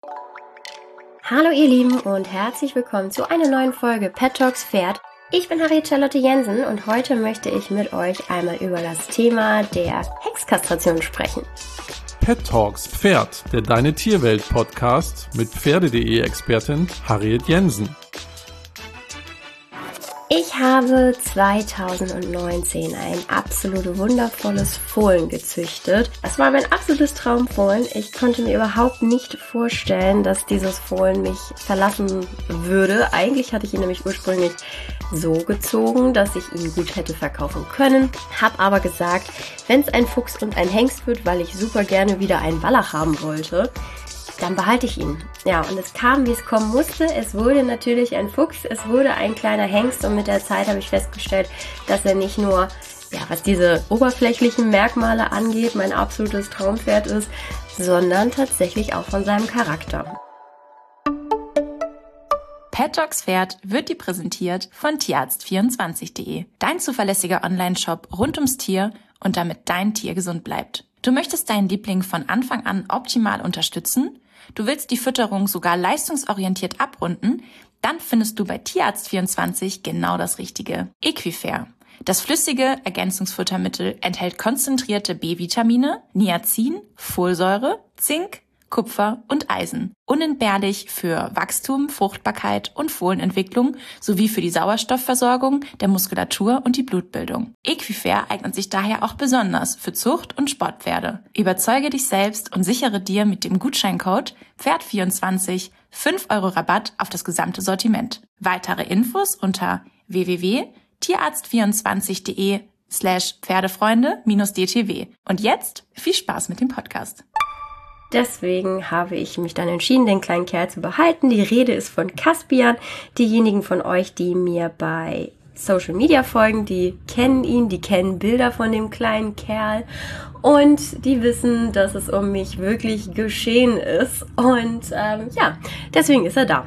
Hallo ihr Lieben und herzlich willkommen zu einer neuen Folge Pet Talks Pferd. Ich bin Harriet Charlotte Jensen und heute möchte ich mit euch einmal über das Thema der Hengstkastration sprechen. Pet Talks Pferd, der Deine Tierwelt Podcast mit Pferde.de-Expertin Harriet Jensen. Ich habe 2019 ein absolut wundervolles Fohlen gezüchtet. Es war mein absolutes Traumfohlen. Ich konnte mir überhaupt nicht vorstellen, dass dieses Fohlen mich verlassen würde. Eigentlich hatte ich ihn nämlich ursprünglich so gezogen, dass ich ihn gut hätte verkaufen können. Hab aber gesagt, wenn es ein Fuchs und ein Hengst wird, weil ich super gerne wieder einen Wallach haben wollte, dann behalte ich ihn. Ja, und es kam, wie es kommen musste. Es wurde natürlich ein Fuchs, es wurde ein kleiner Hengst und mit der Zeit habe ich festgestellt, dass er nicht nur, was diese oberflächlichen Merkmale angeht, mein absolutes Traumpferd ist, sondern tatsächlich auch von seinem Charakter. Pet Talks Pferd wird dir präsentiert von Tierarzt24.de, dein zuverlässiger Online-Shop rund ums Tier und damit dein Tier gesund bleibt. Du möchtest deinen Liebling von Anfang an optimal unterstützen? Du willst die Fütterung sogar leistungsorientiert abrunden? Dann findest du bei Tierarzt24 genau das Richtige. Equifair. Das flüssige Ergänzungsfuttermittel enthält konzentrierte B-Vitamine, Niacin, Folsäure, Zink, Kupfer und Eisen. Unentbehrlich für Wachstum, Fruchtbarkeit und Fohlenentwicklung sowie für die Sauerstoffversorgung der Muskulatur und die Blutbildung. Equifair eignet sich daher auch besonders für Zucht- und Sportpferde. Überzeuge dich selbst und sichere dir mit dem Gutscheincode Pferd24 5 € Rabatt auf das gesamte Sortiment. Weitere Infos unter www.tierarzt24.de/Pferdefreunde-DTW. Und jetzt viel Spaß mit dem Podcast. Deswegen habe ich mich dann entschieden, den kleinen Kerl zu behalten. Die Rede ist von Caspian. Diejenigen von euch, die mir bei Social Media folgen, die kennen ihn, die kennen Bilder von dem kleinen Kerl und die wissen, dass es um mich wirklich geschehen ist. Und deswegen ist er da.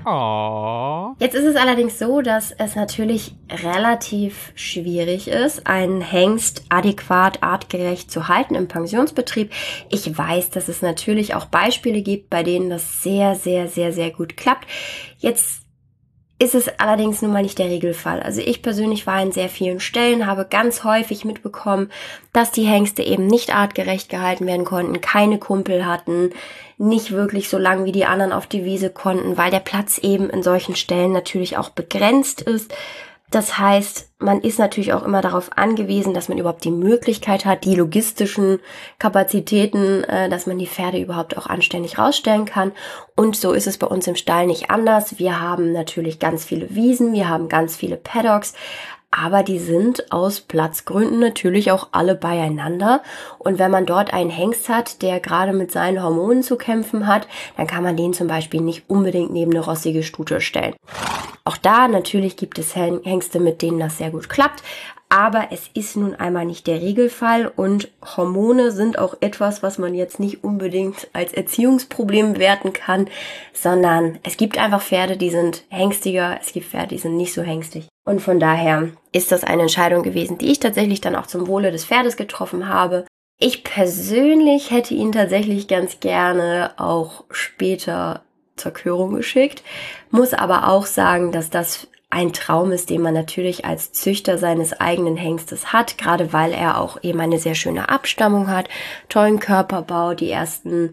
Aww. Jetzt ist es allerdings so, dass es natürlich relativ schwierig ist, einen Hengst adäquat, artgerecht zu halten im Pensionsbetrieb. Ich weiß, dass es natürlich auch Beispiele gibt, bei denen das sehr, sehr, sehr, sehr gut klappt. Jetzt ist es allerdings nun mal nicht der Regelfall. Also ich persönlich war in sehr vielen Stellen, habe ganz häufig mitbekommen, dass die Hengste eben nicht artgerecht gehalten werden konnten, keine Kumpel hatten, nicht wirklich so lang wie die anderen auf die Wiese konnten, weil der Platz eben in solchen Stellen natürlich auch begrenzt ist. Das heißt, man ist natürlich auch immer darauf angewiesen, dass man überhaupt die Möglichkeit hat, die logistischen Kapazitäten, dass man die Pferde überhaupt auch anständig rausstellen kann. Und so ist es bei uns im Stall nicht anders. Wir haben natürlich ganz viele Wiesen, wir haben ganz viele Paddocks, aber die sind aus Platzgründen natürlich auch alle beieinander. Und wenn man dort einen Hengst hat, der gerade mit seinen Hormonen zu kämpfen hat, dann kann man den zum Beispiel nicht unbedingt neben eine rossige Stute stellen. Auch da natürlich gibt es Hengste, mit denen das sehr gut klappt, aber es ist nun einmal nicht der Regelfall und Hormone sind auch etwas, was man jetzt nicht unbedingt als Erziehungsproblem werten kann, sondern es gibt einfach Pferde, die sind hengstiger, es gibt Pferde, die sind nicht so hengstig. Und von daher ist das eine Entscheidung gewesen, die ich tatsächlich dann auch zum Wohle des Pferdes getroffen habe. Ich persönlich hätte ihn tatsächlich ganz gerne auch später zur Körung geschickt, muss aber auch sagen, dass das ein Traum ist, den man natürlich als Züchter seines eigenen Hengstes hat, gerade weil er auch eben eine sehr schöne Abstammung hat, tollen Körperbau, die ersten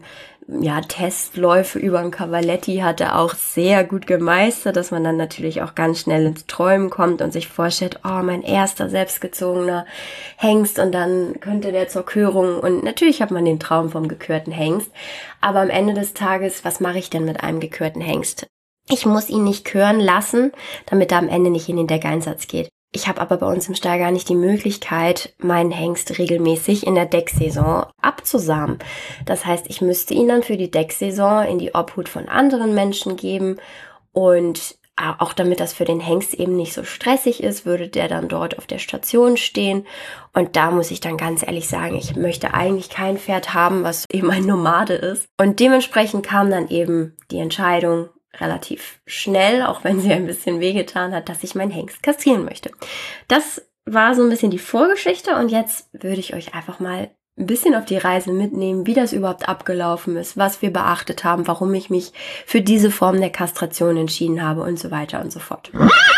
Testläufe über ein Cavaletti hat er auch sehr gut gemeistert, dass man dann natürlich auch ganz schnell ins Träumen kommt und sich vorstellt, oh, mein erster selbstgezogener Hengst und dann könnte der zur Körung und natürlich hat man den Traum vom gekörten Hengst, aber am Ende des Tages, was mache ich denn mit einem gekörten Hengst? Ich muss ihn nicht kören lassen, damit er am Ende nicht in den Deckeinsatz geht. Ich habe aber bei uns im Stall gar nicht die Möglichkeit, meinen Hengst regelmäßig in der Decksaison abzusamen. Das heißt, ich müsste ihn dann für die Decksaison in die Obhut von anderen Menschen geben und auch damit das für den Hengst eben nicht so stressig ist, würde der dann dort auf der Station stehen. Und da muss ich dann ganz ehrlich sagen, ich möchte eigentlich kein Pferd haben, was eben ein Nomade ist. Und dementsprechend kam dann eben die Entscheidung, relativ schnell, auch wenn sie ein bisschen wehgetan hat, dass ich meinen Hengst kastrieren möchte. Das war so ein bisschen die Vorgeschichte und jetzt würde ich euch einfach mal ein bisschen auf die Reise mitnehmen, wie das überhaupt abgelaufen ist, was wir beachtet haben, warum ich mich für diese Form der Kastration entschieden habe und so weiter und so fort.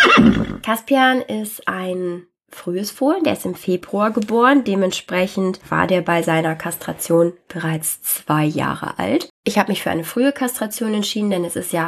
Caspian ist ein frühes Fohlen, der ist im Februar geboren, dementsprechend war der bei seiner Kastration bereits 2 Jahre alt. Ich habe mich für eine frühe Kastration entschieden, denn es ist ja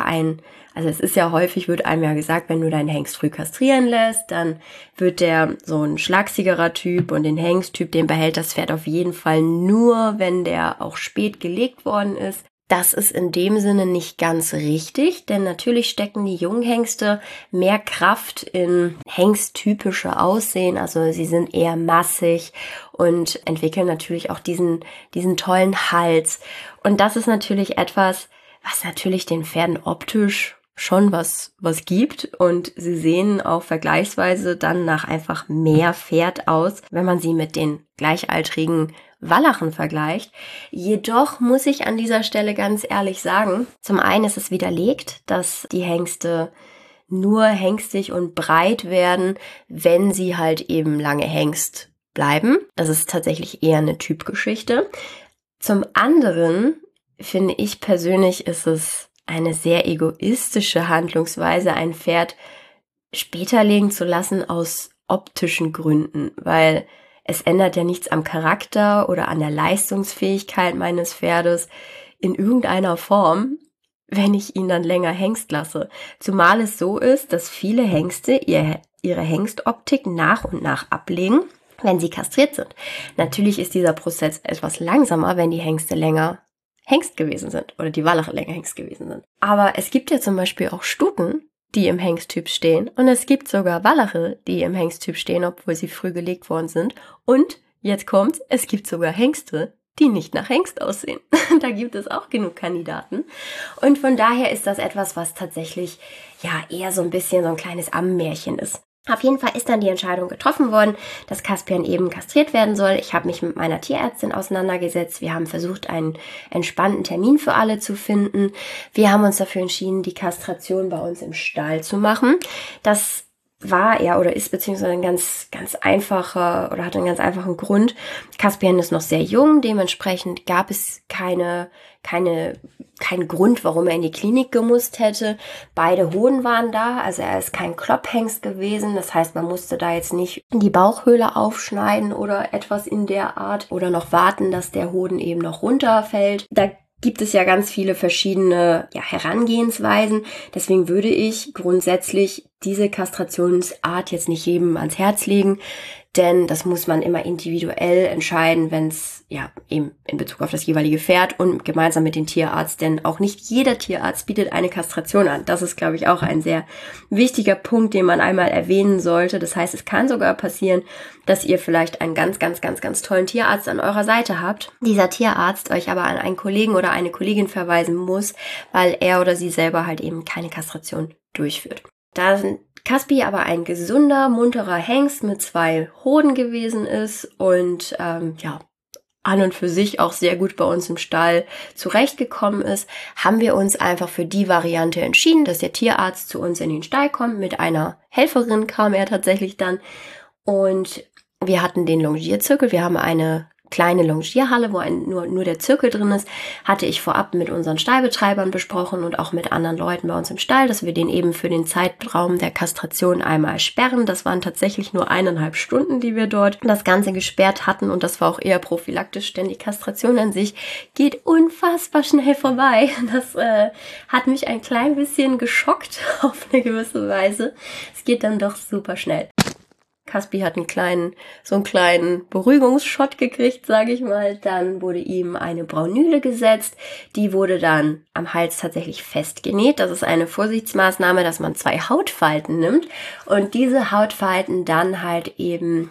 häufig, wird einem ja gesagt, wenn du deinen Hengst früh kastrieren lässt, dann wird der so ein schlagsigerer Typ und den Hengsttyp, den behält das Pferd auf jeden Fall nur, wenn der auch spät gelegt worden ist. Das ist in dem Sinne nicht ganz richtig, denn natürlich stecken die Junghengste mehr Kraft in hengsttypische Aussehen, also sie sind eher massig und entwickeln natürlich auch diesen tollen Hals. Und das ist natürlich etwas, was natürlich den Pferden optisch schon was gibt und sie sehen auch vergleichsweise dann nach einfach mehr Pferd aus, wenn man sie mit den gleichaltrigen Wallachen vergleicht. Jedoch muss ich an dieser Stelle ganz ehrlich sagen, zum einen ist es widerlegt, dass die Hengste nur hengstig und breit werden, wenn sie halt eben lange Hengst bleiben. Das ist tatsächlich eher eine Typgeschichte. Zum anderen finde ich persönlich, ist es eine sehr egoistische Handlungsweise, ein Pferd später legen zu lassen aus optischen Gründen, weil es ändert ja nichts am Charakter oder an der Leistungsfähigkeit meines Pferdes in irgendeiner Form, wenn ich ihn dann länger Hengst lasse. Zumal es so ist, dass viele Hengste ihre Hengstoptik nach und nach ablegen, wenn sie kastriert sind. Natürlich ist dieser Prozess etwas langsamer, wenn die Hengste länger Hengst gewesen sind oder die Wallache länger Hengst gewesen sind. Aber es gibt ja zum Beispiel auch Stuten, die im Hengsttyp stehen. Und es gibt sogar Wallache, die im Hengsttyp stehen, obwohl sie früh gelegt worden sind. Und jetzt kommt's, es gibt sogar Hengste, die nicht nach Hengst aussehen. Da gibt es auch genug Kandidaten. Und von daher ist das etwas, was tatsächlich ja eher so ein bisschen so ein kleines Ammenmärchen ist. Auf jeden Fall ist dann die Entscheidung getroffen worden, dass Caspian eben kastriert werden soll. Ich habe mich mit meiner Tierärztin auseinandergesetzt. Wir haben versucht, einen entspannten Termin für alle zu finden. Wir haben uns dafür entschieden, die Kastration bei uns im Stall zu machen. Das war oder ist beziehungsweise ein ganz einfacher oder hat einen ganz einfachen Grund. Caspian ist noch sehr jung, dementsprechend gab es keinen Grund, warum er in die Klinik gemusst hätte. Beide Hoden waren da, also er ist kein Klopphengst gewesen. Das heißt, man musste da jetzt nicht die Bauchhöhle aufschneiden oder etwas in der Art oder noch warten, dass der Hoden eben noch runterfällt. Da gibt es ja ganz viele verschiedene Herangehensweisen. Deswegen würde ich grundsätzlich diese Kastrationsart jetzt nicht jedem ans Herz legen, denn das muss man immer individuell entscheiden, wenn es eben in Bezug auf das jeweilige Pferd und gemeinsam mit dem Tierarzt, denn auch nicht jeder Tierarzt bietet eine Kastration an. Das ist, glaube ich, auch ein sehr wichtiger Punkt, den man einmal erwähnen sollte. Das heißt, es kann sogar passieren, dass ihr vielleicht einen ganz tollen Tierarzt an eurer Seite habt. Dieser Tierarzt euch aber an einen Kollegen oder eine Kollegin verweisen muss, weil er oder sie selber halt eben keine Kastration durchführt. Da Caspi aber ein gesunder, munterer Hengst mit 2 Hoden gewesen ist und an und für sich auch sehr gut bei uns im Stall zurechtgekommen ist, haben wir uns einfach für die Variante entschieden, dass der Tierarzt zu uns in den Stall kommt. Mit einer Helferin kam er tatsächlich dann und wir hatten den Longierzirkel. Wir haben eine kleine Longierhalle, wo nur der Zirkel drin ist, hatte ich vorab mit unseren Stallbetreibern besprochen und auch mit anderen Leuten bei uns im Stall, dass wir den eben für den Zeitraum der Kastration einmal sperren. Das waren tatsächlich nur 1,5 Stunden, die wir dort das Ganze gesperrt hatten und das war auch eher prophylaktisch, denn die Kastration an sich geht unfassbar schnell vorbei. Das hat mich ein klein bisschen geschockt auf eine gewisse Weise. Es geht dann doch super schnell. Caspi hat so einen kleinen Beruhigungsshot gekriegt, sage ich mal. Dann wurde ihm eine Braunüle gesetzt. Die wurde dann am Hals tatsächlich festgenäht. Das ist eine Vorsichtsmaßnahme, dass man 2 Hautfalten nimmt und diese Hautfalten dann halt eben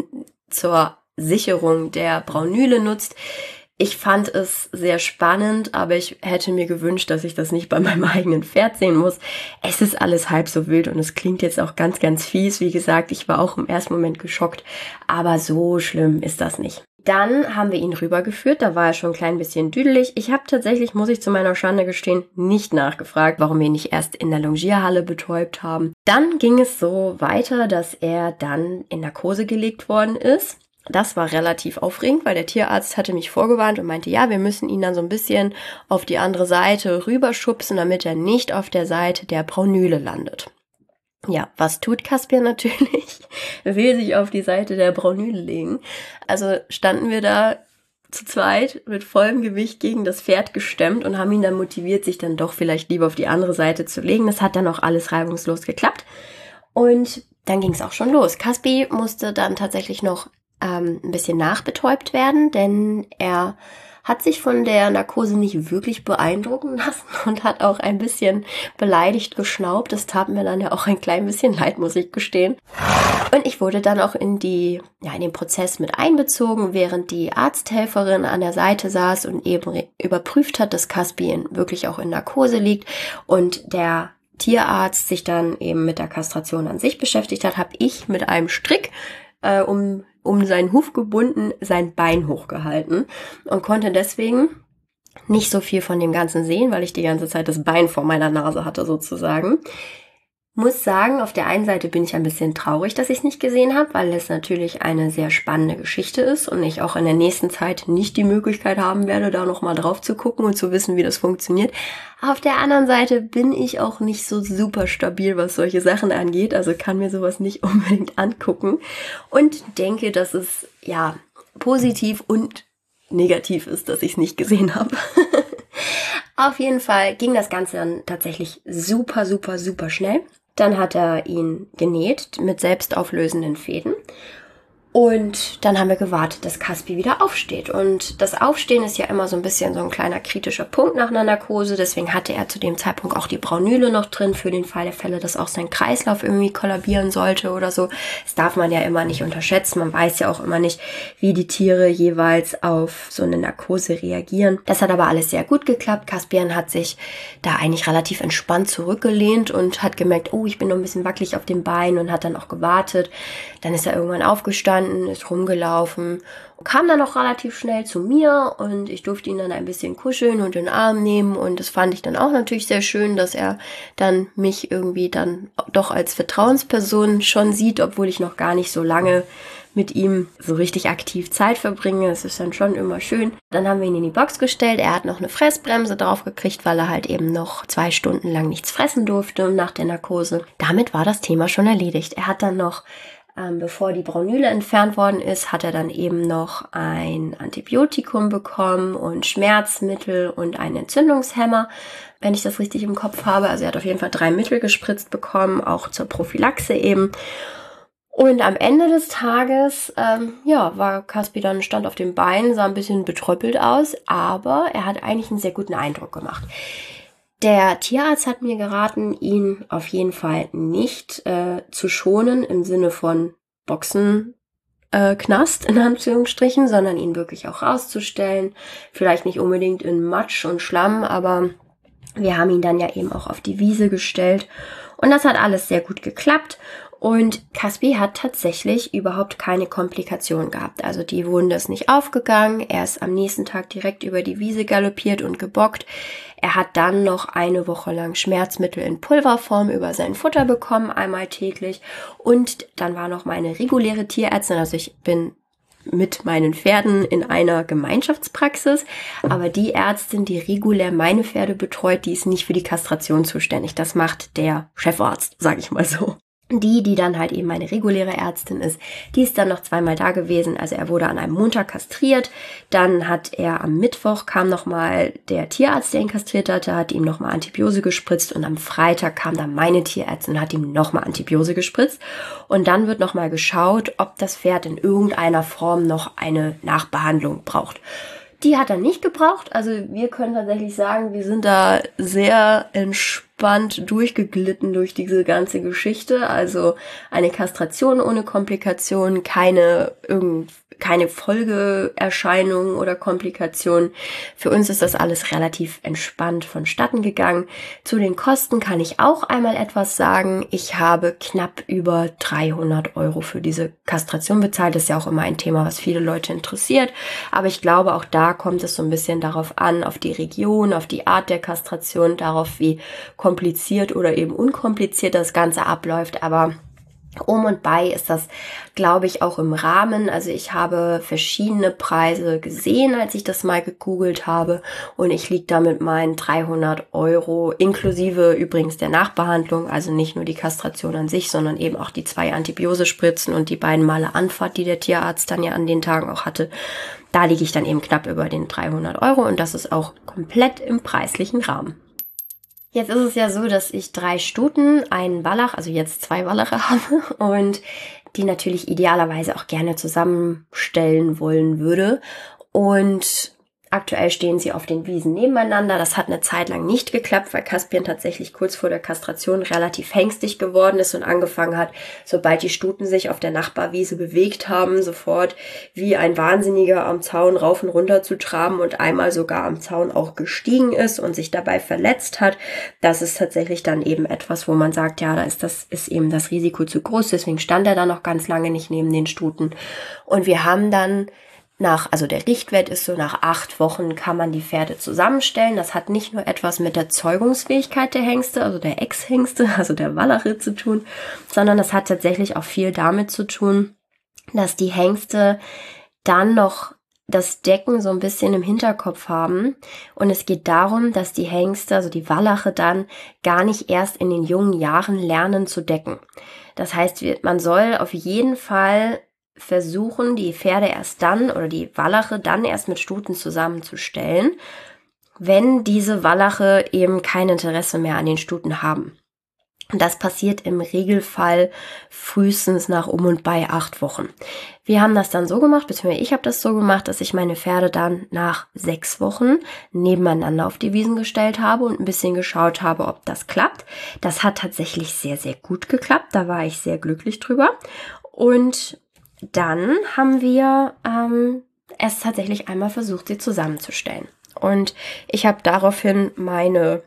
zur Sicherung der Braunüle nutzt. Ich fand es sehr spannend, aber ich hätte mir gewünscht, dass ich das nicht bei meinem eigenen Pferd sehen muss. Es ist alles halb so wild und es klingt jetzt auch ganz fies. Wie gesagt, ich war auch im ersten Moment geschockt, aber so schlimm ist das nicht. Dann haben wir ihn rübergeführt, da war er schon ein klein bisschen düdelig. Ich habe tatsächlich, muss ich zu meiner Schande gestehen, nicht nachgefragt, warum wir ihn nicht erst in der Longierhalle betäubt haben. Dann ging es so weiter, dass er dann in Narkose gelegt worden ist. Das war relativ aufregend, weil der Tierarzt hatte mich vorgewarnt und meinte, ja, wir müssen ihn dann so ein bisschen auf die andere Seite rüberschubsen, damit er nicht auf der Seite der Braunüle landet. Ja, was tut Caspian natürlich? Will sich auf die Seite der Braunüle legen. Also standen wir da zu zweit mit vollem Gewicht gegen das Pferd gestemmt und haben ihn dann motiviert, sich dann doch vielleicht lieber auf die andere Seite zu legen. Das hat dann auch alles reibungslos geklappt. Und dann ging es auch schon los. Caspi musste dann tatsächlich noch ein bisschen nachbetäubt werden, denn er hat sich von der Narkose nicht wirklich beeindrucken lassen und hat auch ein bisschen beleidigt geschnaubt. Das tat mir dann ja auch ein klein bisschen leid, muss ich gestehen. Und ich wurde dann auch in den Prozess mit einbezogen, während die Arzthelferin an der Seite saß und eben überprüft hat, dass Caspi wirklich auch in Narkose liegt und der Tierarzt sich dann eben mit der Kastration an sich beschäftigt hat, habe ich mit einem Strick um seinen Huf gebunden, sein Bein hochgehalten und konnte deswegen nicht so viel von dem Ganzen sehen, weil ich die ganze Zeit das Bein vor meiner Nase hatte sozusagen. Muss sagen, auf der einen Seite bin ich ein bisschen traurig, dass ich es nicht gesehen habe, weil es natürlich eine sehr spannende Geschichte ist und ich auch in der nächsten Zeit nicht die Möglichkeit haben werde, da nochmal drauf zu gucken und zu wissen, wie das funktioniert. Auf der anderen Seite bin ich auch nicht so super stabil, was solche Sachen angeht, also kann mir sowas nicht unbedingt angucken und denke, dass es ja positiv und negativ ist, dass ich es nicht gesehen habe. Auf jeden Fall ging das Ganze dann tatsächlich super, super, super schnell. Dann hat er ihn genäht mit selbstauflösenden Fäden. Und dann haben wir gewartet, dass Caspi wieder aufsteht. Und das Aufstehen ist ja immer so ein bisschen so ein kleiner kritischer Punkt nach einer Narkose. Deswegen hatte er zu dem Zeitpunkt auch die Braunüle noch drin, für den Fall der Fälle, dass auch sein Kreislauf irgendwie kollabieren sollte oder so. Das darf man ja immer nicht unterschätzen. Man weiß ja auch immer nicht, wie die Tiere jeweils auf so eine Narkose reagieren. Das hat aber alles sehr gut geklappt. Caspian hat sich da eigentlich relativ entspannt zurückgelehnt und hat gemerkt, oh, ich bin noch ein bisschen wackelig auf dem Bein und hat dann auch gewartet. Dann ist er irgendwann aufgestanden, ist rumgelaufen, kam dann auch relativ schnell zu mir und ich durfte ihn dann ein bisschen kuscheln und in den Arm nehmen und das fand ich dann auch natürlich sehr schön, dass er dann mich irgendwie dann doch als Vertrauensperson schon sieht, obwohl ich noch gar nicht so lange mit ihm so richtig aktiv Zeit verbringe. Das ist dann schon immer schön. Dann haben wir ihn in die Box gestellt. Er hat noch eine Fressbremse drauf gekriegt, weil er halt eben noch 2 Stunden lang nichts fressen durfte nach der Narkose. Damit war das Thema schon erledigt. Er hat dann noch bevor die Braunüle entfernt worden ist, hat er dann eben noch ein Antibiotikum bekommen und Schmerzmittel und einen Entzündungshemmer, wenn ich das richtig im Kopf habe. Also er hat auf jeden Fall 3 Mittel gespritzt bekommen, auch zur Prophylaxe eben. Und am Ende des Tages, war Caspi dann, stand auf dem Bein, sah ein bisschen betröppelt aus, aber er hat eigentlich einen sehr guten Eindruck gemacht. Der Tierarzt hat mir geraten, ihn auf jeden Fall nicht zu schonen im Sinne von Boxenknast in Anführungsstrichen, sondern ihn wirklich auch rauszustellen. Vielleicht nicht unbedingt in Matsch und Schlamm, aber wir haben ihn dann ja eben auch auf die Wiese gestellt und das hat alles sehr gut geklappt. Und Caspi hat tatsächlich überhaupt keine Komplikationen gehabt. Also die Wunde ist nicht aufgegangen. Er ist am nächsten Tag direkt über die Wiese galoppiert und gebockt. Er hat dann noch eine Woche lang Schmerzmittel in Pulverform über sein Futter bekommen, einmal täglich. Und dann war noch meine reguläre Tierärztin, also ich bin mit meinen Pferden in einer Gemeinschaftspraxis, aber die Ärztin, die regulär meine Pferde betreut, die ist nicht für die Kastration zuständig. Das macht der Chefarzt, sage ich mal so. Die dann halt eben meine reguläre Ärztin ist, die ist dann noch 2-mal da gewesen. Also er wurde an einem Montag kastriert, dann hat er am Mittwoch kam nochmal der Tierarzt, der ihn kastriert hatte, hat ihm nochmal Antibiose gespritzt und am Freitag kam dann meine Tierärztin und hat ihm nochmal Antibiose gespritzt und dann wird nochmal geschaut, ob das Pferd in irgendeiner Form noch eine Nachbehandlung braucht. Die hat er nicht gebraucht, also wir können tatsächlich sagen, wir sind da sehr entspannt durchgeglitten durch diese ganze Geschichte, also eine Kastration ohne Komplikationen, keine Folgeerscheinungen oder Komplikationen. Für uns ist das alles relativ entspannt vonstatten gegangen. Zu den Kosten kann ich auch einmal etwas sagen. Ich habe knapp über 300 € für diese Kastration bezahlt. Das ist ja auch immer ein Thema, was viele Leute interessiert. Aber ich glaube, auch da kommt es so ein bisschen darauf an, auf die Region, auf die Art der Kastration, darauf, wie kompliziert oder eben unkompliziert das Ganze abläuft. Aber Um und bei ist das, glaube ich, auch im Rahmen. Also ich habe verschiedene Preise gesehen, als ich das mal gegoogelt habe. Und ich liege da mit meinen 300 € inklusive übrigens der Nachbehandlung. Also nicht nur die Kastration an sich, sondern eben auch die 2 Antibiosespritzen und die 2 Male Anfahrt, die der Tierarzt dann ja an den Tagen auch hatte. Da liege ich dann eben knapp über den 300 € und das ist auch komplett im preislichen Rahmen. Jetzt ist es ja so, dass ich 3 Stuten, einen Wallach, also jetzt 2 Wallache habe und die natürlich idealerweise auch gerne zusammenstellen wollen würde. Und aktuell stehen sie auf den Wiesen nebeneinander. Das hat eine Zeit lang nicht geklappt, weil Caspian tatsächlich kurz vor der Kastration relativ hängstig geworden ist und angefangen hat, sobald die Stuten sich auf der Nachbarwiese bewegt haben, sofort wie ein Wahnsinniger am Zaun rauf und runter zu traben und einmal sogar am Zaun auch gestiegen ist und sich dabei verletzt hat. Das ist tatsächlich dann eben etwas, wo man sagt, ja, ist eben das Risiko zu groß. Deswegen stand er da noch ganz lange nicht neben den Stuten. Und wir haben dann also der Richtwert ist so, nach 8 Wochen kann man die Pferde zusammenstellen. Das hat nicht nur etwas mit der Zeugungsfähigkeit der Hengste, also der Ex-Hengste, also der Wallache zu tun, sondern das hat tatsächlich auch viel damit zu tun, dass die Hengste dann noch das Decken so ein bisschen im Hinterkopf haben. Und es geht darum, dass die Hengste, also die Wallache dann gar nicht erst in den jungen Jahren lernen zu decken. Das heißt, man soll auf jeden Fall versuchen, die Pferde erst dann oder die Wallache dann erst mit Stuten zusammenzustellen, wenn diese Wallache eben kein Interesse mehr an den Stuten haben. Und das passiert im Regelfall frühestens nach und bei 8 Wochen. Wir haben das dann so gemacht, beziehungsweise ich habe das so gemacht, dass ich meine Pferde dann nach 6 Wochen nebeneinander auf die Wiesen gestellt habe und ein bisschen geschaut habe, ob das klappt. Das hat tatsächlich sehr, sehr gut geklappt. Da war ich sehr glücklich drüber. Und dann haben wir es tatsächlich einmal versucht, sie zusammenzustellen. Und ich habe daraufhin meine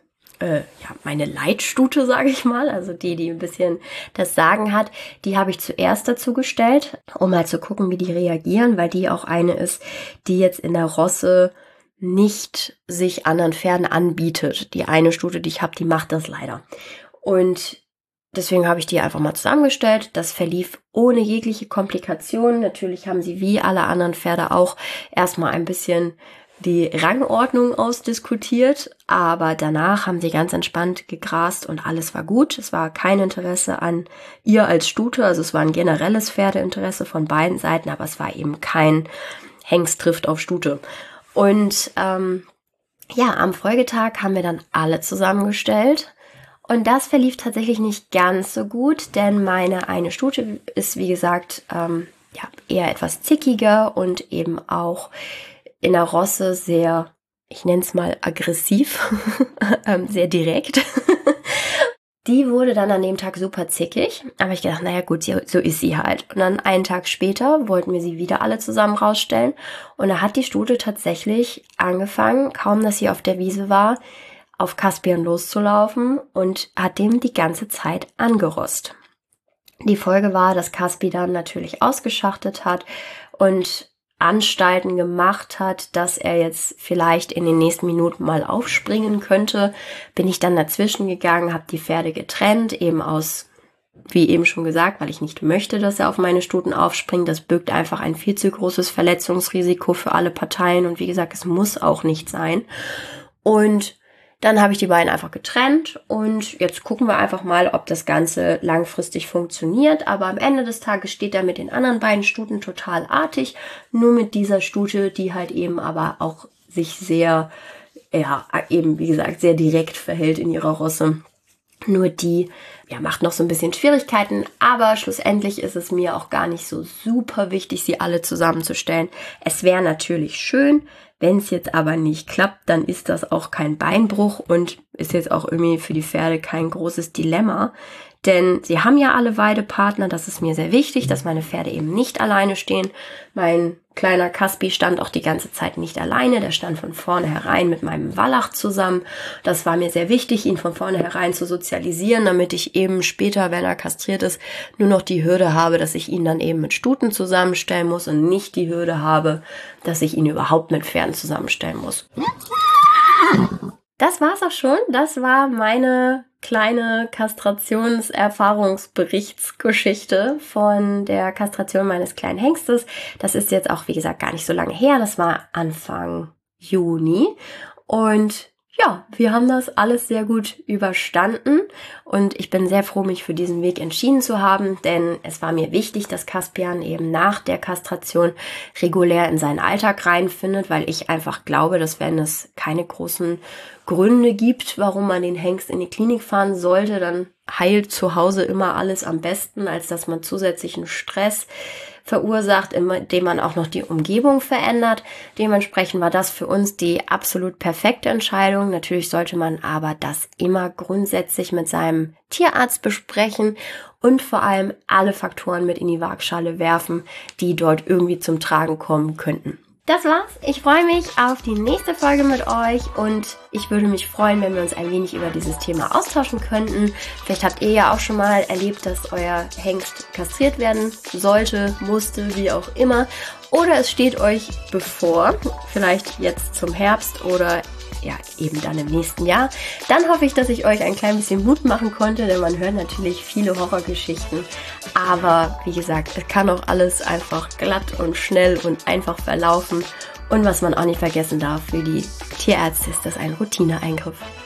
Leitstute, sage ich mal, also die ein bisschen das Sagen hat, die habe ich zuerst dazu gestellt, um mal zu gucken, wie die reagieren, weil die auch eine ist, die jetzt in der Rosse nicht sich anderen Pferden anbietet. Die eine Stute, die ich habe, die macht das leider. Und deswegen habe ich die einfach mal zusammengestellt. Das verlief ohne jegliche Komplikationen. Natürlich haben sie wie alle anderen Pferde auch erstmal ein bisschen die Rangordnung ausdiskutiert, aber danach haben sie ganz entspannt gegrast und alles war gut. Es war kein Interesse an ihr als Stute, also es war ein generelles Pferdeinteresse von beiden Seiten, aber es war eben kein Hengst trifft auf Stute. Und am Folgetag haben wir dann alle zusammengestellt. Und das verlief tatsächlich nicht ganz so gut, denn meine eine Stute ist, wie gesagt, eher etwas zickiger und eben auch in der Rosse sehr, ich nenne es mal aggressiv, sehr direkt. Die wurde dann an dem Tag super zickig, aber ich gedacht, naja gut, so ist sie halt. Und dann einen Tag später wollten wir sie wieder alle zusammen rausstellen und da hat die Stute tatsächlich angefangen, kaum dass sie auf der Wiese war, auf Caspian loszulaufen und hat dem die ganze Zeit angerosst. Die Folge war, dass Caspi dann natürlich ausgeschachtet hat und Anstalten gemacht hat, dass er jetzt vielleicht in den nächsten Minuten mal aufspringen könnte. Bin ich dann dazwischen gegangen, habe die Pferde getrennt, eben aus, wie eben schon gesagt, weil ich nicht möchte, dass er auf meine Stuten aufspringt. Das birgt einfach ein viel zu großes Verletzungsrisiko für alle Parteien und wie gesagt, es muss auch nicht sein. Und dann habe ich die beiden einfach getrennt und jetzt gucken wir einfach mal, ob das Ganze langfristig funktioniert. Aber am Ende des Tages steht er mit den anderen beiden Stuten total artig. Nur mit dieser Stute, die halt eben aber auch sich sehr, eben wie gesagt, sehr direkt verhält in ihrer Rosse. Nur die macht noch so ein bisschen Schwierigkeiten, aber schlussendlich ist es mir auch gar nicht so super wichtig, sie alle zusammenzustellen. Es wäre natürlich schön, wenn es jetzt aber nicht klappt, dann ist das auch kein Beinbruch und ist jetzt auch irgendwie für die Pferde kein großes Dilemma. Denn sie haben ja alle Weidepartner, das ist mir sehr wichtig, dass meine Pferde eben nicht alleine stehen. Mein kleiner Caspi stand auch die ganze Zeit nicht alleine, der stand von vornherein mit meinem Wallach zusammen. Das war mir sehr wichtig, ihn von vornherein zu sozialisieren, damit ich eben später, wenn er kastriert ist, nur noch die Hürde habe, dass ich ihn dann eben mit Stuten zusammenstellen muss und nicht die Hürde habe, dass ich ihn überhaupt mit Pferden zusammenstellen muss. Das war's auch schon. Das war meine kleine Kastrationserfahrungsberichtsgeschichte von der Kastration meines kleinen Hengstes. Das ist jetzt auch, wie gesagt, gar nicht so lange her. Das war Anfang Juni. Und ja, wir haben das alles sehr gut überstanden und ich bin sehr froh, mich für diesen Weg entschieden zu haben, denn es war mir wichtig, dass Caspian eben nach der Kastration regulär in seinen Alltag reinfindet, weil ich einfach glaube, dass wenn es keine großen Gründe gibt, warum man den Hengst in die Klinik fahren sollte, dann heilt zu Hause immer alles am besten, als dass man zusätzlichen Stress verursacht, indem man auch noch die Umgebung verändert. Dementsprechend war das für uns die absolut perfekte Entscheidung. Natürlich sollte man aber das immer grundsätzlich mit seinem Tierarzt besprechen und vor allem alle Faktoren mit in die Waagschale werfen, die dort irgendwie zum Tragen kommen könnten. Das war's. Ich freue mich auf die nächste Folge mit euch und ich würde mich freuen, wenn wir uns ein wenig über dieses Thema austauschen könnten. Vielleicht habt ihr ja auch schon mal erlebt, dass euer Hengst kastriert werden sollte, musste, wie auch immer. Oder es steht euch bevor, vielleicht jetzt zum Herbst oder ja, eben dann im nächsten Jahr. Dann hoffe ich, dass ich euch ein klein bisschen Mut machen konnte, denn man hört natürlich viele Horrorgeschichten. Aber wie gesagt, es kann auch alles einfach glatt und schnell und einfach verlaufen. Und was man auch nicht vergessen darf, für die Tierärzte ist das ein Routineeingriff.